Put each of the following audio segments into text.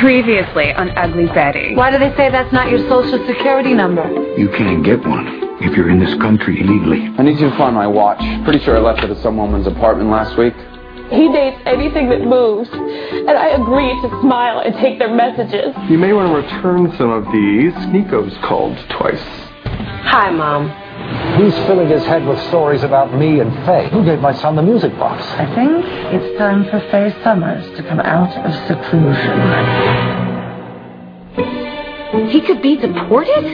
Previously on Ugly Betty. Why do they say that's not your social security number? You can't get one if you're in this country illegally. I need you to find my watch. Pretty sure I left it at some woman's apartment last week. He dates anything that moves, and I agree to smile and take their messages. You may want to return some of these. Nico's called twice. Hi, Mom. He's filling his head with stories about me and Faye. Who gave my son the music box? I think it's time for Faye Summers to come out of seclusion. He could be deported?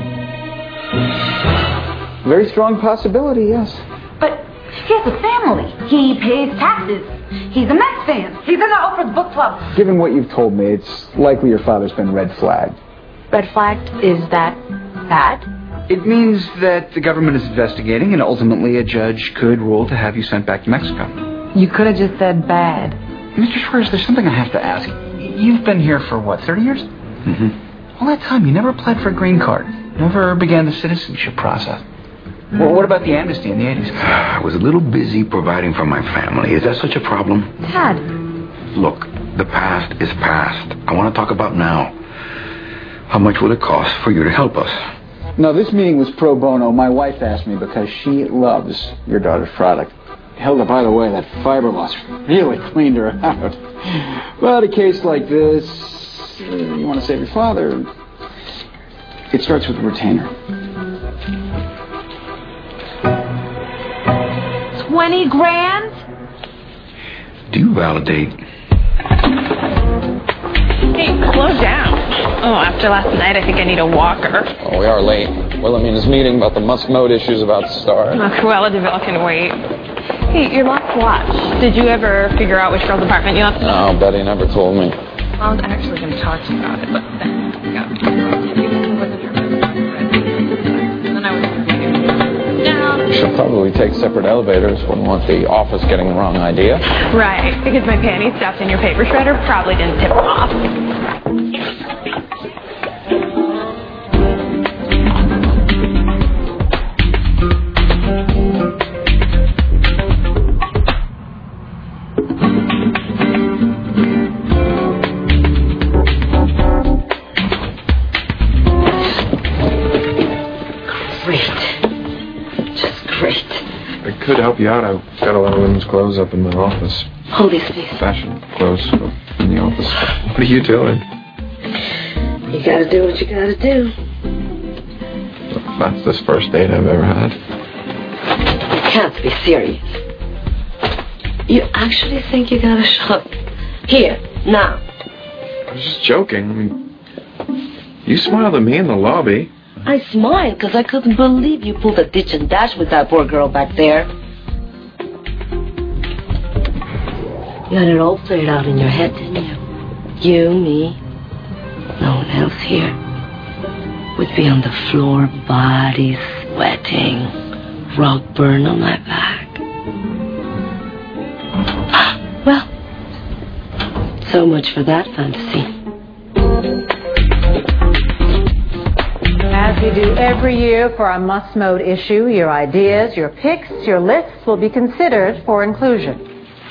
Very strong possibility, yes. But he has a family. He pays taxes. He's a Mets fan. He's in the Oprah's book club. Given what you've told me, it's likely your father's been red flagged. Red flagged? Is that bad? It means that the government is investigating, and ultimately a judge could rule to have you sent back to Mexico. You could have just said bad. Mr. Schwartz, there's something I have to ask. You've been here for, what, 30 years? Mm-hmm. All that time, you never applied for a green card. Never began the citizenship process. Well, what about the amnesty in the 80s? I was a little busy providing for my family. Is that such a problem? Dad. Look, the past is past. I want to talk about now. How much will it cost for you to help us? No, this meeting was pro bono. My wife asked me because she loves your daughter's product. Hilda, by the way, that fiber loss really cleaned her out. But a case like this, you want to save your father, it starts with a retainer. 20 grand? Do you validate? Hey, slow down. Oh, after last night, I think I need a walker. Oh, we are late. Wilhelmina's meeting about the must-note issues about to start. Cruella de Vil can wait. Hey, your lost watch. Did you ever figure out which girl's apartment you left? No, Betty never told me. I was actually going to talk to you about it, but then I was down. She'll probably take separate elevators. Wouldn't want the office getting the wrong idea. Right, because my panties stuffed in your paper shredder probably didn't tip them off. Could help you out. I've got a lot of women's clothes up in my office. Hold these, please. Fashion clothes in the office. What are you doing? You gotta do what you gotta do. That's this first date I've ever had. You can't be serious. You actually think you got a shot? Here, now. I was just joking. I mean, you smiled at me in the lobby. I smiled because I couldn't believe you pulled a ditch and dash with that poor girl back there. You had it all played out in your head, didn't you? You, me, no one else here. We'd be on the floor, body sweating, rug burn on my back. Well, so much for that fantasy. As we do every year for our must-mode issue, your ideas, your picks, your lists will be considered for inclusion.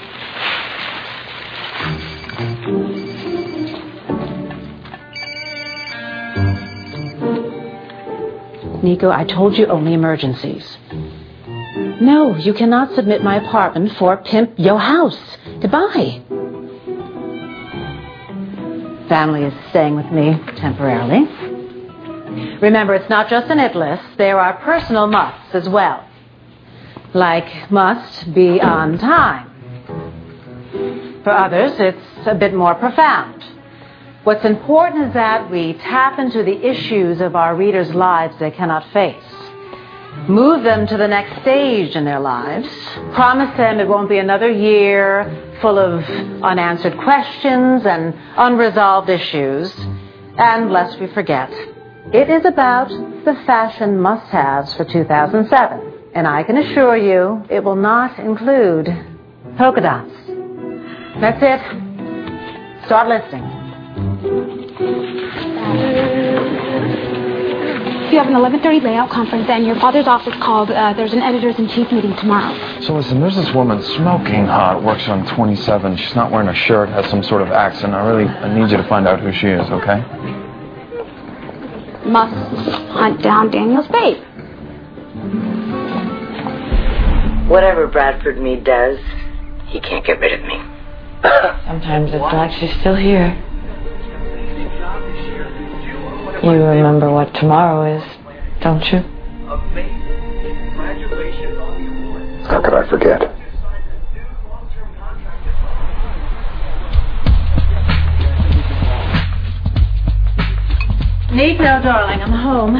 Nico, I told you only emergencies. No, you cannot submit my apartment for Pimp Yo House to buy. Family is staying with me temporarily. Remember, it's not just an it list. There are personal musts as well. Like must be on time. For others, it's a bit more profound. What's important is that we tap into the issues of our readers' lives they cannot face. Move them to the next stage in their lives. Promise them it won't be another year full of unanswered questions and unresolved issues. And lest we forget, it is about the fashion must-haves for 2007. And I can assure you it will not include polka dots. That's it. Start listing. You have an 11:30 layout conference, and your father's office called. There's an editors-in-chief meeting tomorrow. So listen, there's this woman smoking hot, works on 27. She's not wearing a shirt, has some sort of accent. I need you to find out who she is, okay? Must hunt down Daniel Spade. Whatever Bradford Mead does, he can't get rid of me. Sometimes it's like she's still here. You remember what tomorrow is, don't you? How could I forget? Nico, darling, I'm home.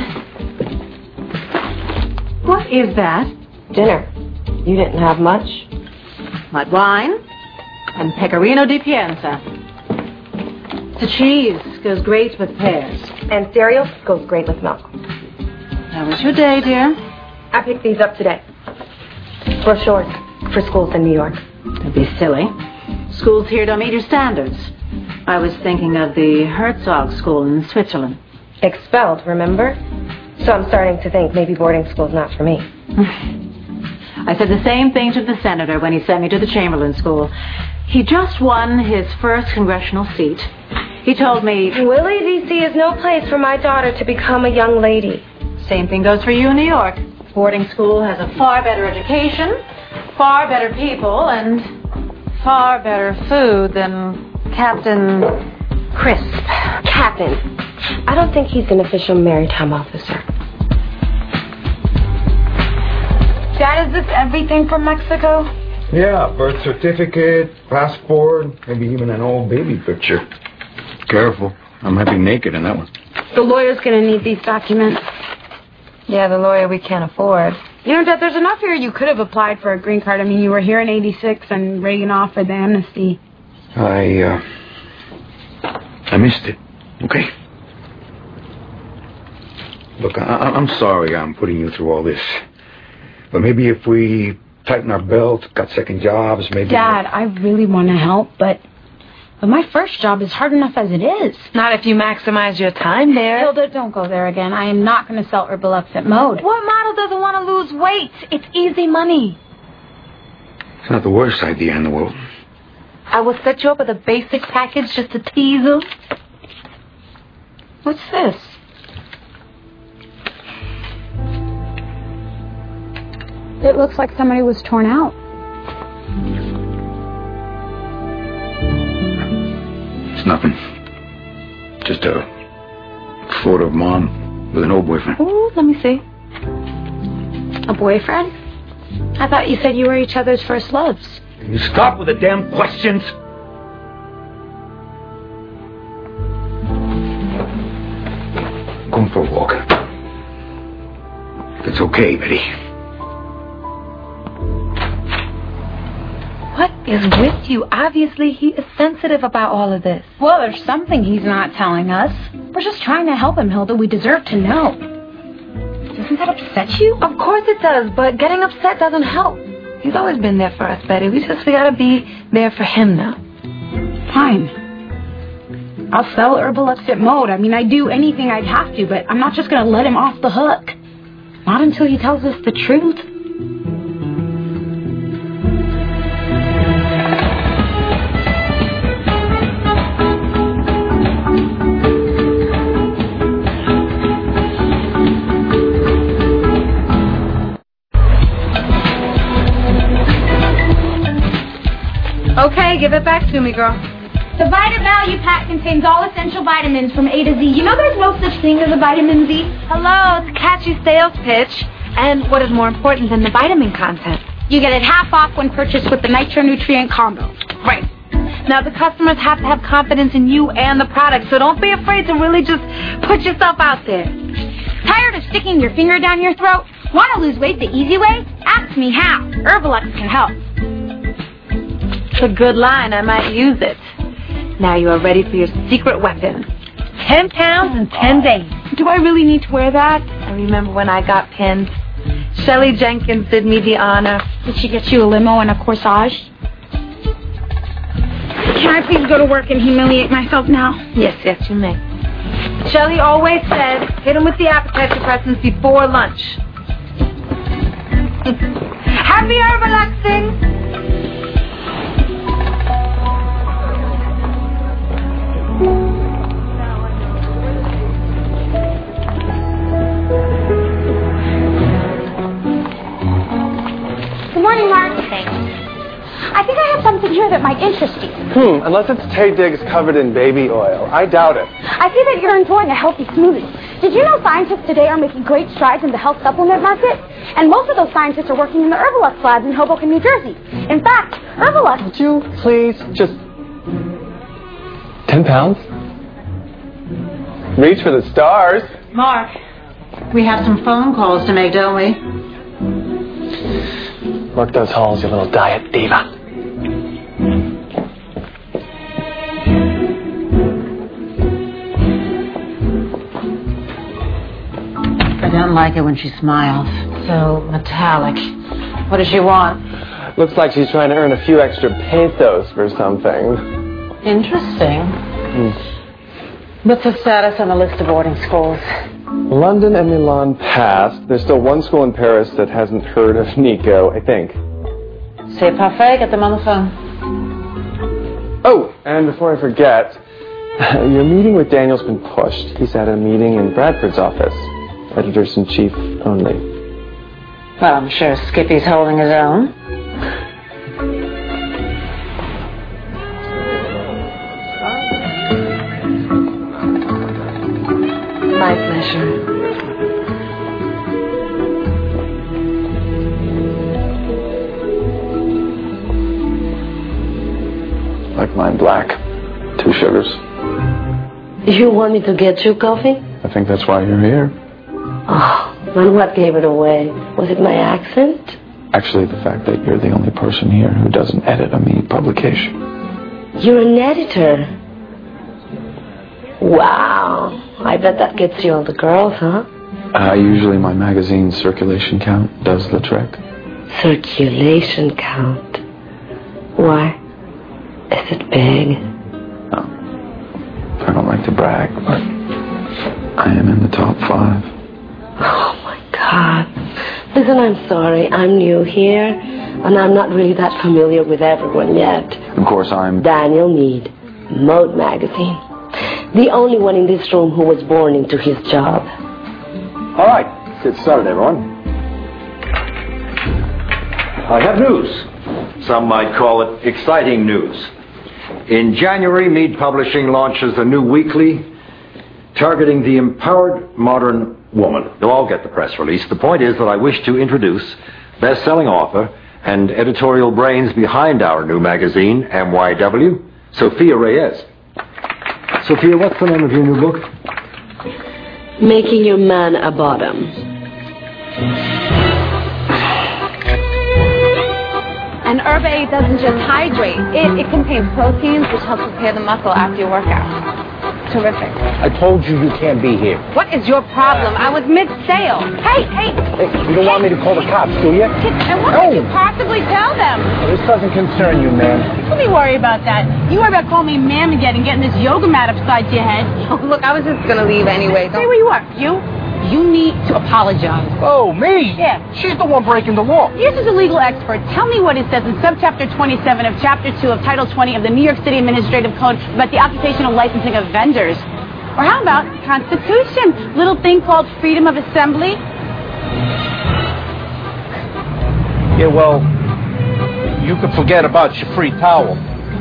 What is that? Dinner. You didn't have much? Mud wine and pecorino di Pienza. The cheese goes great with pears. And cereal goes great with milk. How was your day, dear? I picked these up today. Brochures for schools in New York. Don't be silly. Schools here don't meet your standards. I was thinking of the Herzog School in Switzerland. Expelled, remember? So I'm starting to think maybe boarding school's not for me. I said the same thing to the senator when he sent me to the Chamberlain School. He just won his first congressional seat. He told me, Willie, D.C. is no place for my daughter to become a young lady. Same thing goes for you in New York. Boarding school has a far better education, far better people, and far better food than Captain Crisp. Captain. I don't think he's an official maritime officer. Dad, is this everything from Mexico? Yeah, birth certificate, passport, maybe even an old baby picture. Careful, I might be naked in that one. The lawyer's gonna need these documents. Yeah, the lawyer we can't afford. You know, Dad, there's enough here you could have applied for a green card. I mean, you were here in '86 and Reagan offered the amnesty. I missed it, okay? Look, I'm sorry I'm putting you through all this. But maybe if we tighten our belts, got second jobs, maybe... Dad, I really want to help, but my first job is hard enough as it is. Not if you maximize your time there. Hilda, don't go there again. I am not going to sell Herbalife at Mode. What model doesn't want to lose weight? It's easy money. It's not the worst idea in the world. I will set you up with a basic package just to tease them. What's this? It looks like somebody was torn out. It's nothing. Just a photo of Mom with an old boyfriend. Ooh, let me see. A boyfriend? I thought you said you were each other's first loves. Can you stop with the damn questions? Going for a walk. It's okay, Betty. What is with you? Obviously, he is sensitive about all of this. Well, there's something he's not telling us. We're just trying to help him, Hilda. We deserve to know. Doesn't that upset you? Of course it does, but getting upset doesn't help. He's always been there for us, Betty. We gotta be there for him now. Fine. I'll sell Herbalife at Mode. I mean, I'd do anything I'd have to, but I'm not just gonna let him off the hook. Not until he tells us the truth. Okay, give it back to me, girl. The Vita Value Pack contains all essential vitamins from A to Z. You know there's no such thing as a vitamin Z? Hello, it's a catchy sales pitch. And what is more important than the vitamin content? You get it half off when purchased with the Nitro Nutrient Combo. Right. Now, the customers have to have confidence in you and the product, so don't be afraid to really just put yourself out there. Tired of sticking your finger down your throat? Want to lose weight the easy way? Ask me how. Herbalife can help. It's a good line. I might use it. Now you are ready for your secret weapon. 10 pounds in 10 days. Do I really need to wear that? I remember when I got pinned. Shelley Jenkins did me the honor. Did she get you a limo and a corsage? Can I please go to work and humiliate myself now? Yes, you may. Shelley always said, hit him with the appetite suppressants before lunch. Happy relaxing. Good morning, Mark. Thanks. I think I have something here that might interest you. Unless it's Tay Diggs covered in baby oil. I doubt it. I see that you're enjoying a healthy smoothie. Did you know scientists today are making great strides in the health supplement market? And most of those scientists are working in the Herbalux labs in Hoboken, New Jersey. In fact, Herbalux... Would you please just... 10 pounds? Reach for the stars. Mark, we have some phone calls to make, don't we? Work those halls, you little diet diva. I don't like it when she smiles. So metallic. What does she want? Looks like she's trying to earn a few extra pesos for something. Interesting. What's the status on the list of boarding schools? London and Milan passed. There's still one school in Paris that hasn't heard of Nico, I think. C'est parfait. Get them on the phone. Oh, and before I forget, your meeting with Daniel's been pushed. He's at a meeting in Bradford's office. Editors-in-chief only. Well, I'm sure Skippy's holding his own. My pleasure. Like mine black. 2 sugars. You want me to get you coffee? I think that's why you're here. Oh, and what gave it away? Was it my accent? Actually, the fact that you're the only person here who doesn't edit a me publication. You're an editor. Wow. I bet that gets you all the girls, huh? Usually my magazine's circulation count does the trick. Circulation count? Why? Is it big? No. I don't like to brag, but I am in the top 5. Oh, my God. Listen, I'm sorry. I'm new here, and I'm not really that familiar with everyone yet. Of course, I'm... Daniel Mead, Mode Magazine. The only one in this room who was born into his job. All right, let's get started, everyone. I have news. Some might call it exciting news. In January, Mead Publishing launches a new weekly targeting the empowered modern woman. You'll all get the press release. The point is that I wish to introduce best-selling author and editorial brains behind our new magazine, MYW, Sophia Reyes. Sophia, what's the name of your new book? Making Your Man a Bottom. And Herb A doesn't just hydrate. It contains proteins, which helps repair the muscle after your workout. Terrific. I told you you can't be here. What is your problem? I was mid-sale. Hey! You don't want me to call the cops, do you? And what could you possibly tell them? This doesn't concern you, man. Don't be worried about that. You worry about calling me ma'am again and getting this yoga mat upside your head. Oh, look, I was just going to leave anyway. Stay where you are. You need to apologize. Oh, me? Yeah. She's the one breaking the law. You're just a legal expert. Tell me what it says in subchapter 27 of chapter 2 of title 20 of the New York City Administrative Code about the occupational licensing of vendors. Or how about Constitution? Little thing called freedom of assembly. Yeah, well, you could forget about your free towel.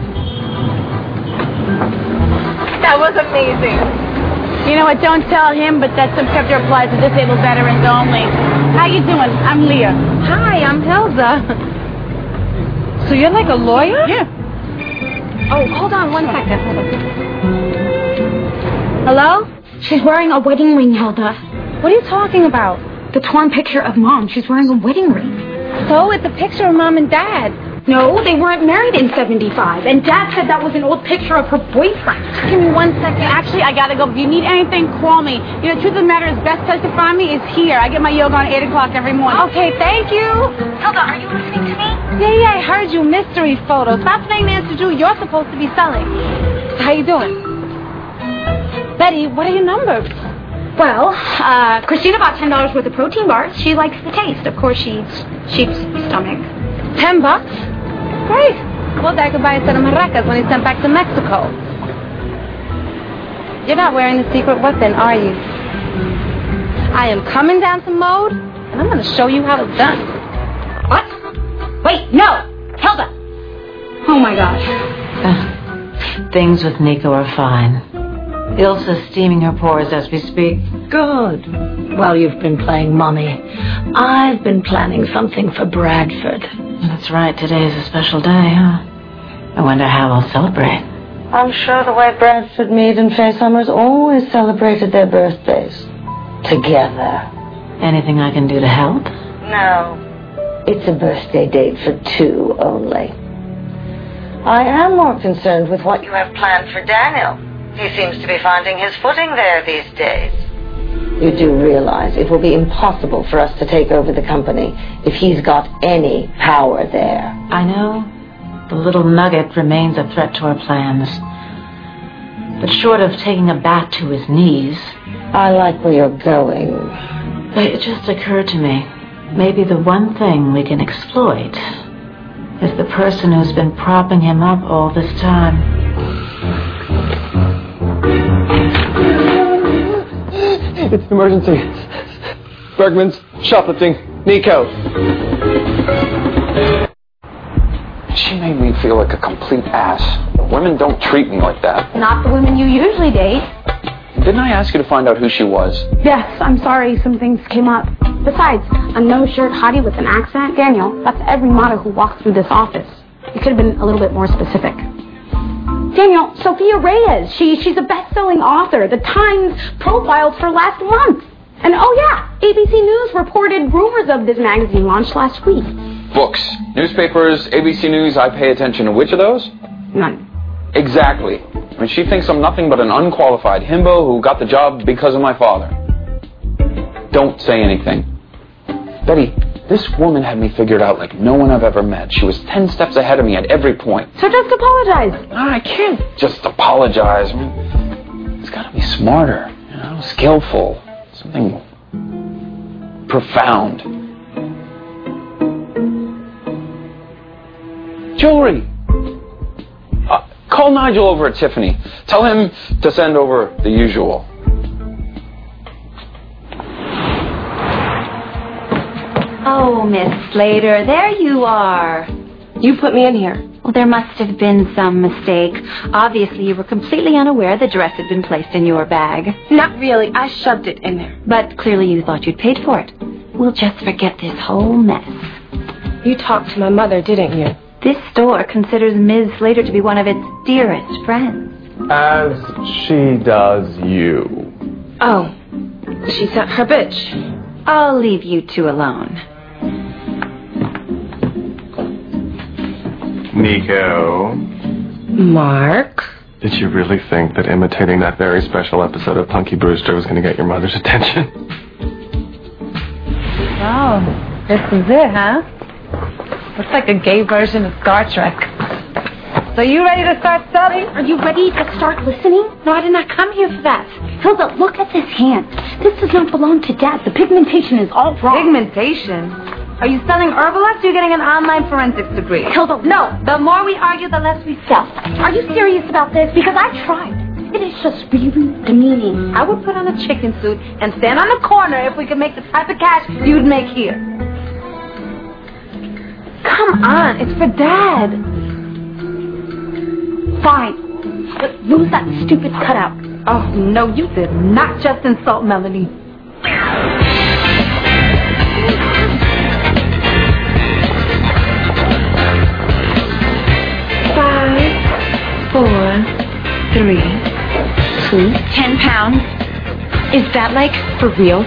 That was amazing. You know what, don't tell him, but that subchapter applies to disabled veterans only. How you doing? I'm Leah. Hi, I'm Hilda. So you're like a lawyer? Yeah. Oh, hold on 1 second. Hello? She's wearing a wedding ring, Hilda. What are you talking about? The torn picture of Mom. She's wearing a wedding ring. So it's a picture of Mom and Dad. No, they weren't married in 75. And Dad said that was an old picture of her boyfriend. Give me 1 second. Actually, I gotta go. If you need anything, call me. You know, the truth of the matter is, best place to find me is here. I get my yoga on 8 o'clock every morning. Okay, thank you. Hilda, are you listening to me? Yeah, I heard you. Mystery photos. Stop playing Nancy Drew. You're supposed to be selling. How you doing? Betty, what are your numbers? Well, Christina bought $10 worth of protein bars. She likes the taste. Of course, she eats sheep's stomach. $10? Great. Well, Dad could buy a set of maracas when he's sent back to Mexico. You're not wearing the secret weapon, are you? I am coming down to Mode, and I'm going to show you how it's done. What? Wait, no! Hilda! Oh, my gosh. Things with Nico are fine. Ilsa's steaming her pores as we speak. Good. While you've been playing mommy, I've been planning something for Bradford. That's right, today's a special day, huh? I wonder how we'll celebrate. I'm sure the way Bradford, Mead, and Faye Summers always celebrated their birthdays. Together. Anything I can do to help? No. It's a birthday date for two only. I am more concerned with what you have planned for Daniel. He seems to be finding his footing there these days. You do realize it will be impossible for us to take over the company if he's got any power there. I know. The little nugget remains a threat to our plans. But short of taking a bat to his knees... I like where you're going. It just occurred to me. Maybe the one thing we can exploit is the person who's been propping him up all this time. It's an emergency. Bergman's shoplifting. Nico. She made me feel like a complete ass. Women don't treat me like that. Not the women you usually date. Didn't I ask you to find out who she was? Yes, I'm sorry, some things came up. Besides, a no-shirt hottie with an accent, Daniel, that's every model who walks through this office. You could have been a little bit more specific. Daniel, Sophia Reyes, she's a best-selling author. The Times profiled her last month. And oh yeah, ABC News reported rumors of this magazine launched last week. Books, newspapers, ABC News, I pay attention to which of those? None. Exactly. I mean, she thinks I'm nothing but an unqualified himbo who got the job because of my father. Don't say anything. Betty, this woman had me figured out like no one I've ever met. She was 10 steps ahead of me at every point. So just apologize. No, I can't just apologize. I mean, it's got to be smarter, skillful, something profound. Jewelry. Call Nigel over at Tiffany. Tell him to send over the usual. Oh, Miss Slater, there you are. You put me in here. Well, there must have been some mistake. Obviously, you were completely unaware the dress had been placed in your bag. Not really. I shoved it in there. But clearly you thought you'd paid for it. We'll just forget this whole mess. You talked to my mother, didn't you? This store considers Ms. Slater to be one of its dearest friends. As she does you. Oh, she's her bitch. I'll leave you two alone. Nico. Mark? Did you really think that imitating that very special episode of Punky Brewster was going to get your mother's attention? Oh, this is it, huh? Looks like a gay version of Star Trek. So you ready to start selling? Are you ready to start listening? No, I did not come here for that. Hilda, look at this hand. This does not belong to Dad. The pigmentation is all wrong. Pigmentation? Are you selling Herbalife or are you getting an online forensics degree? Hilda, no. The more we argue, the less we sell. Are you serious about this? Because I tried. It is just really demeaning. I would put on a chicken suit and stand on the corner if we could make the type of cash you'd make here. Come on, it's for Dad. Fine. But lose that stupid cutout. Oh, no, you did not just insult Melanie. 5, 4, 3, 2. 10 pounds? Is that like for real?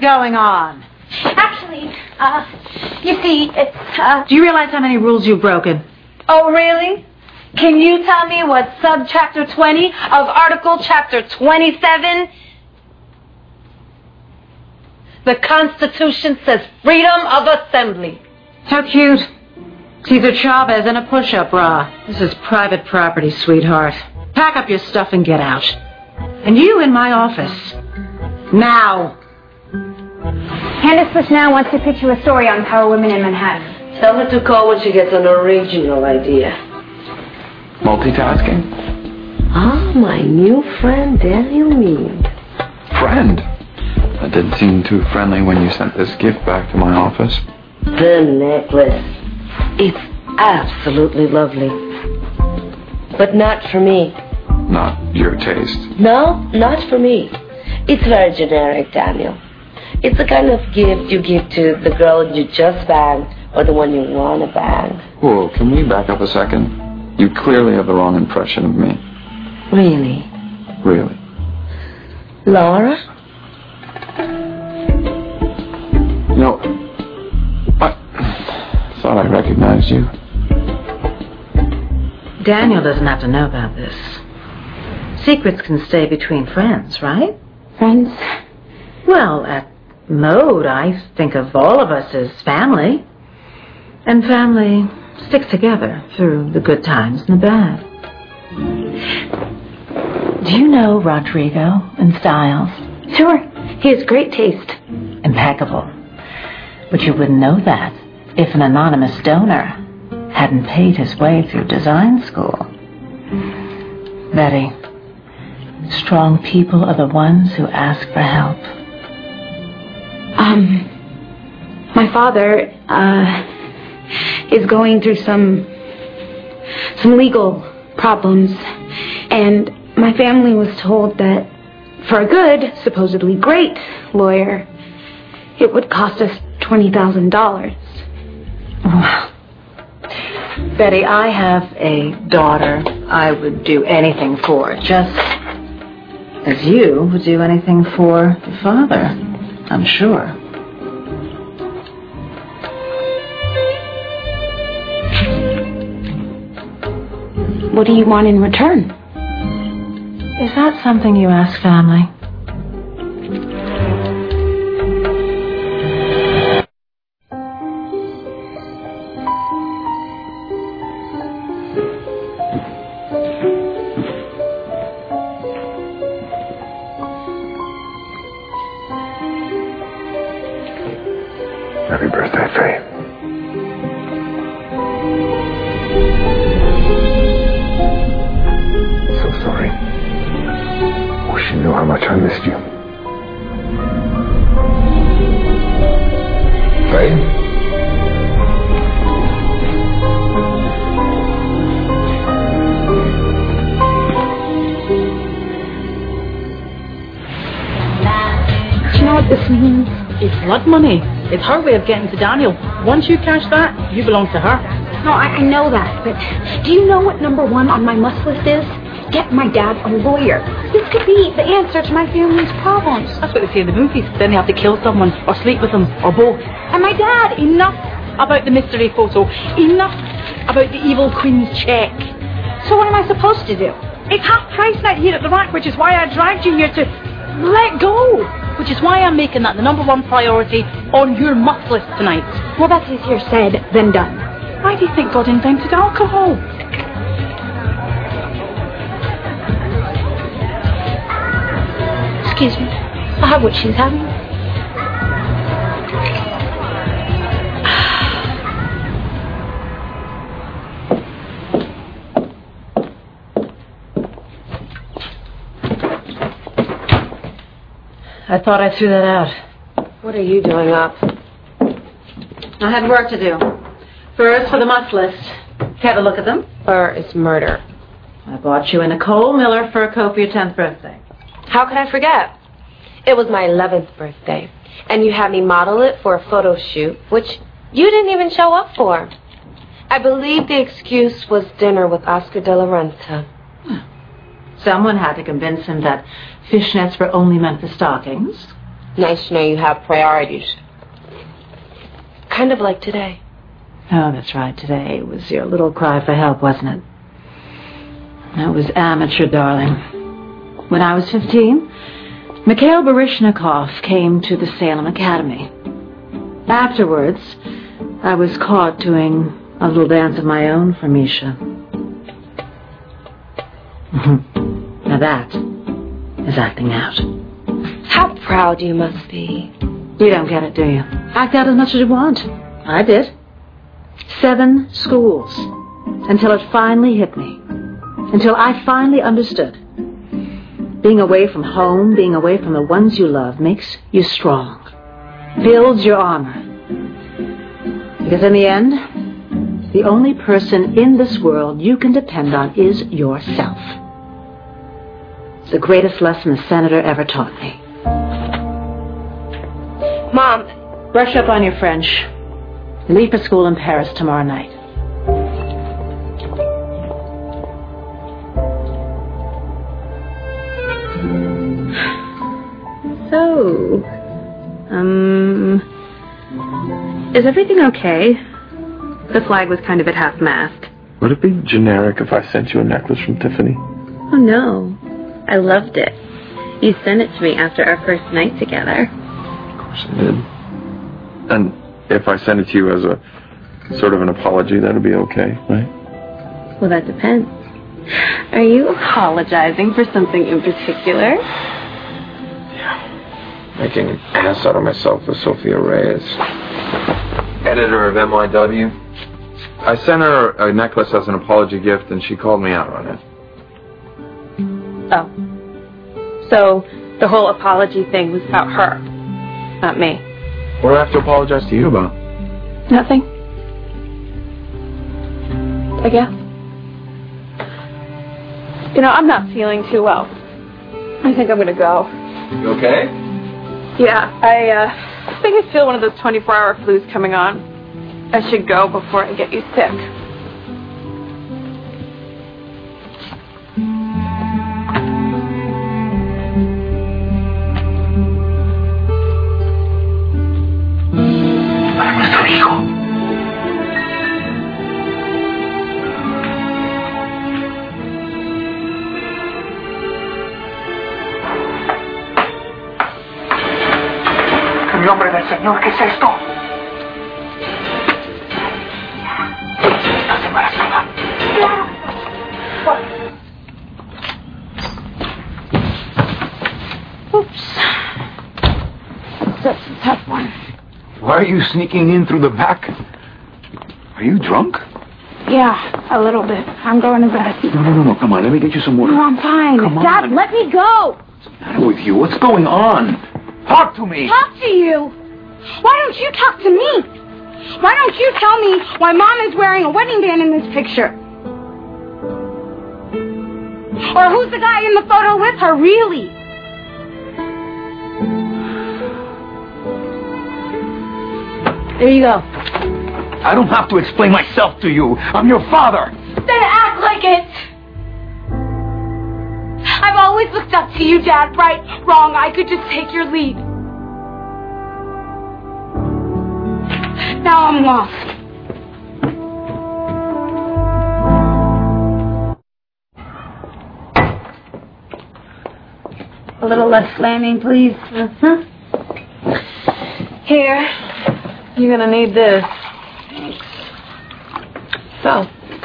going on? Actually, you see, it's, Do you realize how many rules you've broken? Oh, really? Can you tell me what subchapter 20 of Article Chapter 27? The Constitution says freedom of assembly. How cute. Caesar Chavez in a push-up bra. This is private property, sweetheart. Pack up your stuff and get out. And you in my office. Now. Candace Bushnell wants to pitch you a story on power women in Manhattan. Tell her to call when she gets an original idea. Multitasking? Ah, my new friend, Daniel Mead. Friend? That didn't seem too friendly when you sent this gift back to my office. The necklace. It's absolutely lovely. But not for me. Not your taste. No, not for me. It's very generic, Daniel. It's the kind of gift you give to the girl you just banged or the one you want to bang. Whoa, can we back up a second? You clearly have the wrong impression of me. Really? Really. Laura? No, I thought I recognized you. Daniel doesn't have to know about this. Secrets can stay between friends, right? Friends? Well, at Mode, I think of all of us as family. And family sticks together through the good times and the bad. Do you know Rodrigo and Styles? Sure. He has great taste. Impeccable. But you wouldn't know that if an anonymous donor hadn't paid his way through design school. Betty, strong people are the ones who ask for help. My father, is going through some legal problems, and my family was told that for a good, supposedly great lawyer, it would cost us $20,000. Wow. Betty, I have a daughter I would do anything for, just as you would do anything for the father, I'm sure. What do you want in return? Is that something you ask family? Happy birthday, Faye. So sorry. Wish you knew how much I missed you. Faye? Do you know what this means? It's blood money. It's her way of getting to Daniel. Once you cash that, you belong to her. No, I know that, but do you know what number one on my must list is? Get my dad a lawyer. This could be the answer to my family's problems. That's what they say in the movies. Then they have to kill someone, or sleep with them, or both. And my dad, Enough about the mystery photo. Enough about the evil queen's check. So what am I supposed to do? It's half price night here at the Rack, which is why I dragged you here to let go. Which is why I'm making that the number one priority on your must list tonight. Well, that's easier said than done. Why do you think God invented alcohol? Excuse me. I'll have what she's having. I thought I threw that out. What are you doing up? I had work to do. First, for the must list. Care to look at them? Fur is murder. I bought you a Nicole Miller fur coat for your 10th birthday. How could I forget? It was my 11th birthday, and you had me model it for a photo shoot, which you didn't even show up for. I believe the excuse was dinner with Oscar de la Renta. Someone had to convince him that fishnets were only meant for stockings. Nice to know you have priorities. Kind of like today. Oh, that's right. Today was your little cry for help, wasn't it? That was amateur, darling. When I was 15, Mikhail Baryshnikov came to the Salem Academy. Afterwards, I was caught doing a little dance of my own for Misha. Now that is acting out. How proud you must be. You don't get it, do you? Act out as much as you want. I did. 7 schools. Until it finally hit me. Until I finally understood. Being away from home, being away from the ones you love, makes you strong. Builds your armor. Because in the end, the only person in this world you can depend on is yourself. It's the greatest lesson a senator ever taught me. Mom. Brush up on your French. Leave for school in Paris tomorrow night. So, is everything okay? The flag was kind of at half-mast. Would it be generic if I sent you a necklace from Tiffany? Oh, no. I loved it. You sent it to me after our first night together. Of course I did. And if I send it to you as a sort of an apology, that'll be okay, right? Well, that depends. Are you apologizing for something in particular? Making an ass out of myself with Sophia Reyes, editor of NYW. I sent her a necklace as an apology gift, and she called me out on it. Oh. So, the whole apology thing was about her, not me. What do I have to apologize to you about? Nothing. I guess. You know, I'm not feeling too well. I think I'm gonna go. You okay? Yeah, I think I feel one of those 24-hour flus coming on. I should go before I get you sick. En nombre del Señor, ¿qué es esto? ¿Estás embarazada? Oops. That's a tough one. Why are you sneaking in through the back? Are you drunk? Yeah, a little bit. I'm going to bed. No. Come on, let me get you some water. No, I'm fine. Come on. Dad, let me go. What's the matter with you? What's going on? Talk to me. Talk to you? Why don't you talk to me? Why don't you tell me why Mom is wearing a wedding band in this picture? Or who's the guy in the photo with her, really? There you go. I don't have to explain myself to you. I'm your father. Then act like it. I've always looked up to you, Dad. Right, wrong, I could just take your lead. Now I'm lost. A little less slamming, please. Here. You're gonna need this. Thanks. So.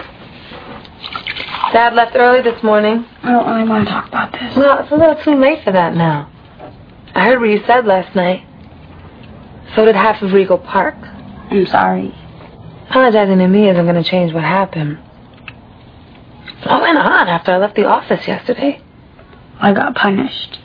Dad left early this morning. I don't really want to talk about this. Well, it's a little too late for that now. I heard what you said last night. So did half of Regal Park. I'm sorry. Apologizing to me isn't going to change what happened. What went on after I left the office yesterday? I got punished.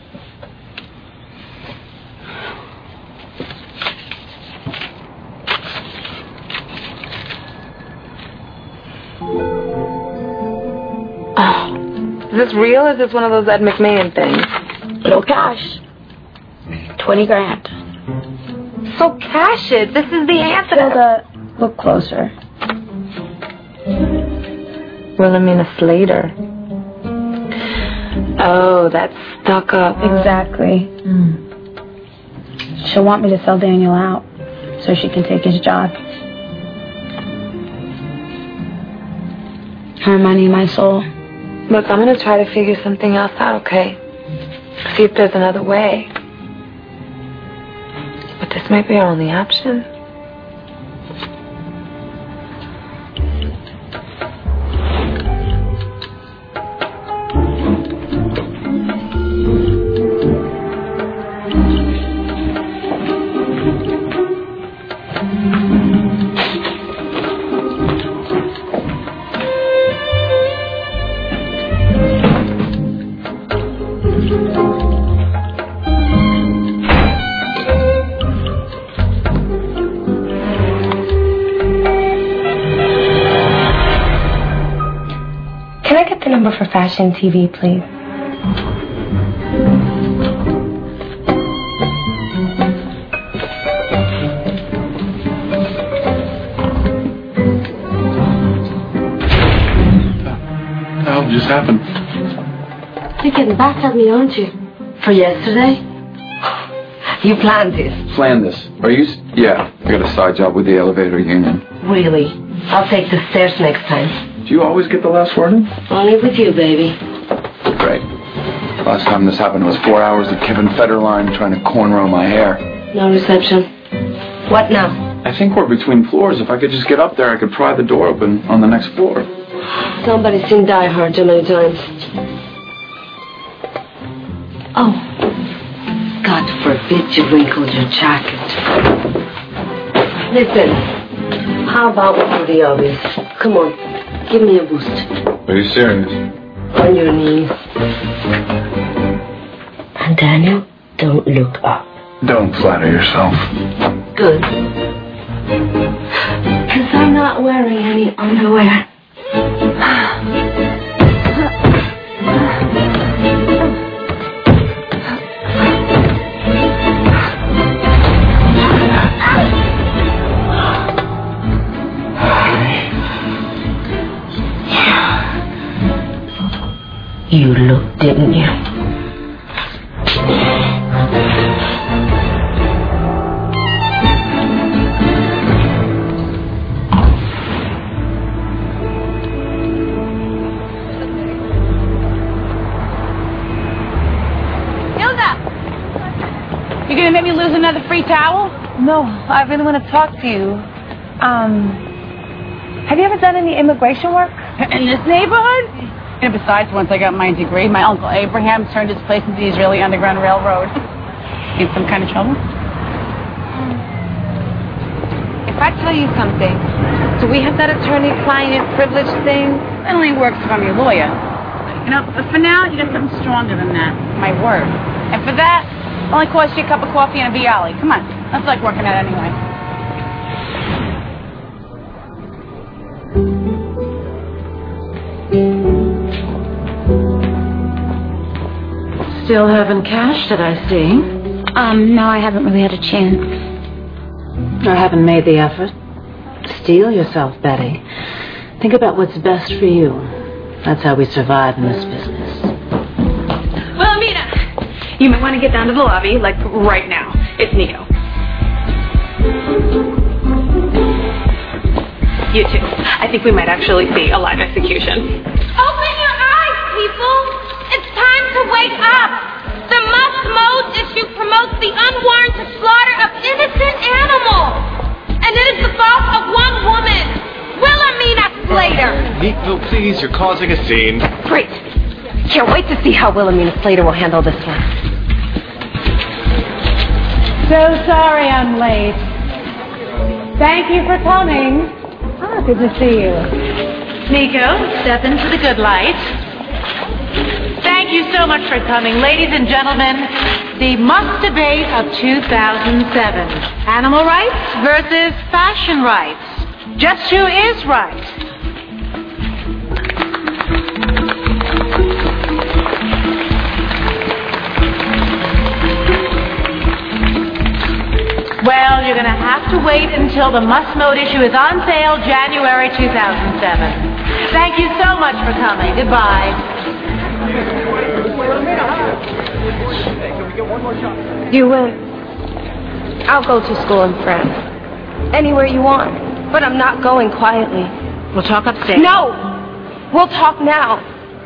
Oh. Is this real or is this one of those Ed McMahon things? No cash. 20 grand. So cash it. This is the answer. Hilda, look closer. Wilhelmina Slater. Oh, that's stuck up. Exactly. she'll want me to sell Daniel out so she can take his job. Her money, my soul. Look, I'm going to try to figure something else out, okay? See if there's another way. But this might be our only option. For Fashion TV, please. What the hell just happened? You're getting back at me, aren't you? For yesterday? You planned this. Planned this. Are you? Yeah. I got a side job with the elevator union. Really? I'll take the stairs next time. Do you always get the last word in? Only with you, baby. Great. Last time this happened, it was 4 hours of Kevin Federline trying to cornrow my hair. No reception. What now? I think we're between floors. If I could just get up there, I could pry the door open on the next floor. Somebody's seen Die Hard too many times. Oh. God forbid you wrinkled your jacket. Listen. How about we do the obvious? Come on. Give me a boost. Are you serious? On your knees. And Daniel, don't look up. Don't flatter yourself. Good. Because I'm not wearing any underwear. You looked, didn't you? Hilda! You gonna make me lose another free towel? No, I really want to talk to you. Have you ever done any immigration work? In this neighborhood? And besides, once I got my degree, my Uncle Abraham turned his place into the Israeli Underground Railroad. In some kind of trouble? If I tell you something, do we have that attorney-client privilege thing? It only works if I'm your lawyer. You know, but for now, you got something stronger than that. My word. And for that, it only costs you a cup of coffee and a Bialy. Come on. That's like working out anyway. Still haven't cashed it, I see. No, I haven't really had a chance. Or haven't made the effort. Steel yourself, Betty. Think about what's best for you. That's how we survive in this business. Wilhelmina, you might want to get down to the lobby, like right now. It's Nico. You too. I think we might actually see a live execution. Open your eyes, people! It's time to wake up! The must-mode issue promotes the unwarranted slaughter of innocent animals! And it is the fault of one woman, Wilhelmina Slater! Nico, please, you're causing a scene. Great. Can't wait to see how Wilhelmina Slater will handle this one. So sorry I'm late. Thank you for coming. Oh, good to see you. Nico, step into the good light. Thank you so much for coming. Ladies and gentlemen, the must debate of 2007. Animal rights versus fashion rights. Just who is right? Well, you're going to have to wait until the must-mode issue is on sale January 2007. Thank you so much for coming. Goodbye. You will. I'll go to school in France. Anywhere you want. But I'm not going quietly. We'll talk upstairs. No! We'll talk now.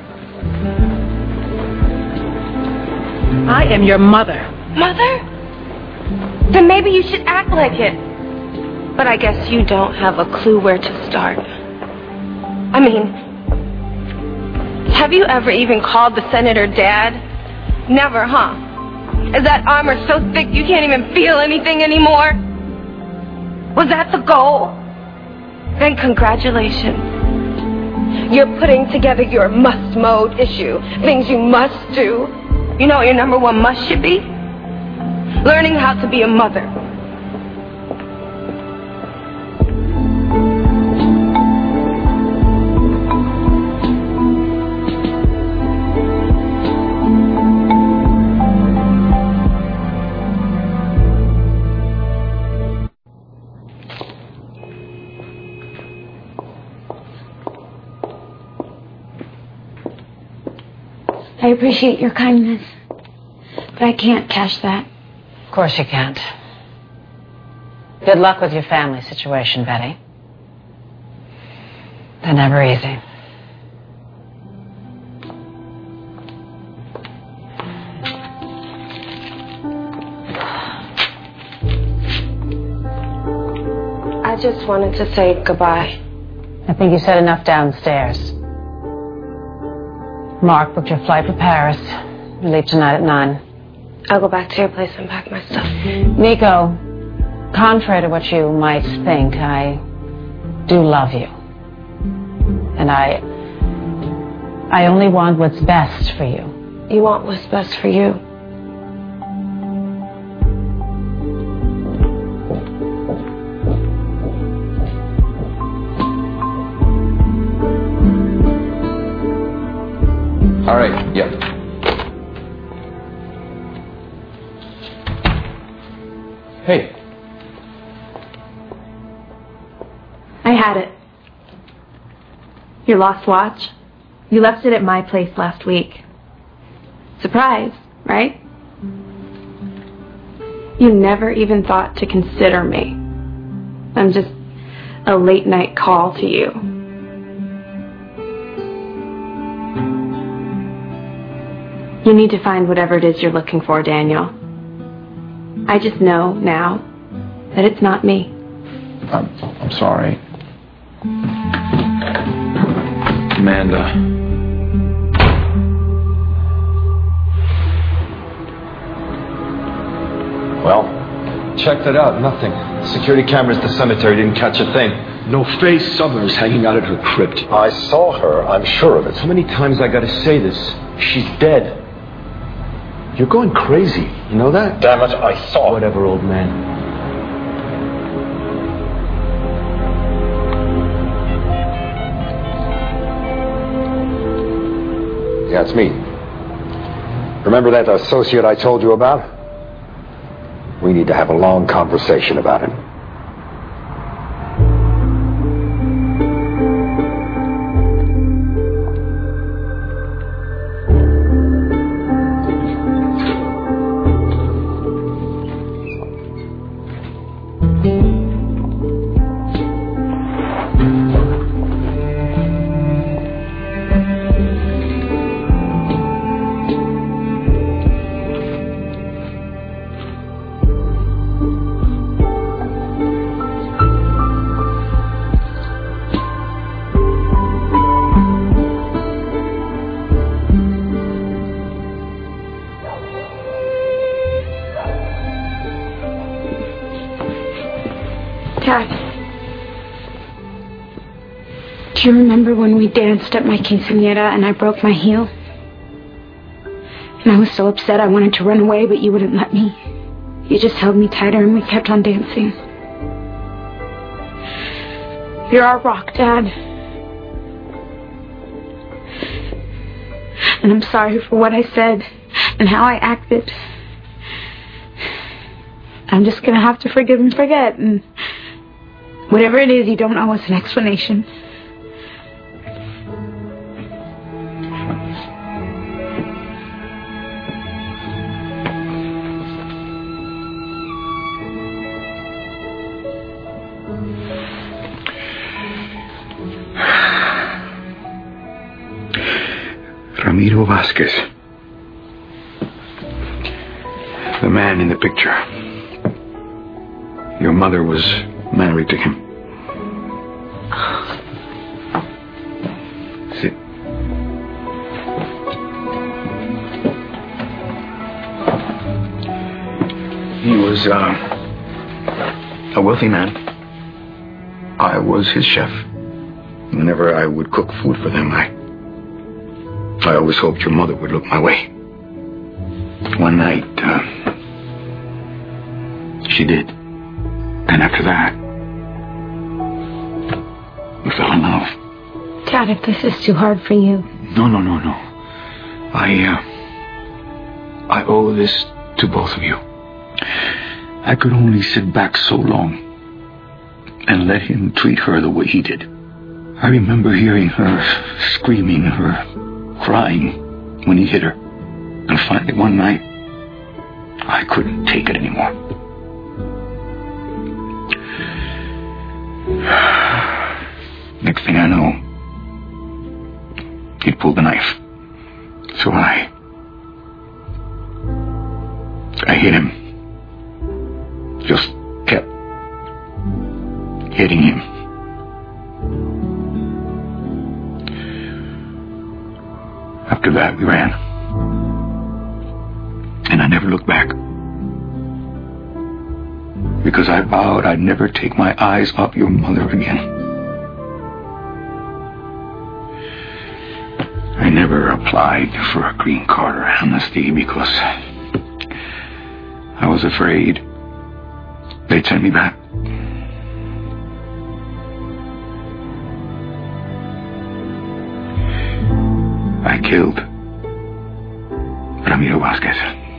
I am your mother. Mother? Then maybe you should act like it. But I guess you don't have a clue where to start. I mean, have you ever even called the senator Dad? Never, huh? Is that armor so thick you can't even feel anything anymore? Was that the goal? Then congratulations. You're putting together your must mode issue. Things you must do. You know what your number one must should be? Learning how to be a mother. I appreciate your kindness, but I can't cash that. Of course you can't. Good luck with your family situation, Betty. They're never easy. I just wanted to say goodbye. I think you said enough downstairs. Mark booked your flight for Paris. You leave tonight at 9. I'll go back to your place and pack my stuff. Nico, contrary to what you might think, I do love you. And I only want what's best for you. You want what's best for you. All right, yep. Hey. I had it. Your lost watch. You left it at my place last week. Surprise, right? You never even thought to consider me. I'm just a late night call to you. You need to find whatever it is you're looking for, Daniel. I just know now that it's not me. I'm sorry. Amanda. Well, checked it out. Nothing. Security cameras at the cemetery didn't catch a thing. No Faye Summers hanging out at her crypt. I saw her. I'm sure of it. How many times I gotta say this? She's dead. You're going crazy. You know that? Damn it, I saw. Whatever, old man. Yeah, it's me. Remember that associate I told you about? We need to have a long conversation about him. Dad, do you remember when we danced at my quinceañera and I broke my heel? And I was so upset I wanted to run away, but you wouldn't let me. You just held me tighter and we kept on dancing. You're our rock, Dad. And I'm sorry for what I said and how I acted. I'm just gonna have to forgive and forget, and whatever it is, you don't owe us an explanation. Ramiro Vasquez. The man in the picture. Your mother was married to him. Sit. He was a wealthy man. I was his chef. Whenever I would cook food for them, I always hoped your mother would look my way. One night, she did. And after that, we fell in love. Dad, if this is too hard for you. No. I owe this to both of you. I could only sit back so long and let him treat her the way he did. I remember hearing her screaming, her crying when he hit her. And finally one night, I couldn't take it anymore. Next thing I know, he pulled the knife. So I hit him. Just kept hitting him. After that, we ran. And I never looked back. Because I vowed I'd never take my eyes off your mother again. I never applied for a green card or amnesty because I was afraid they'd send me back. I killed Ramiro Vasquez.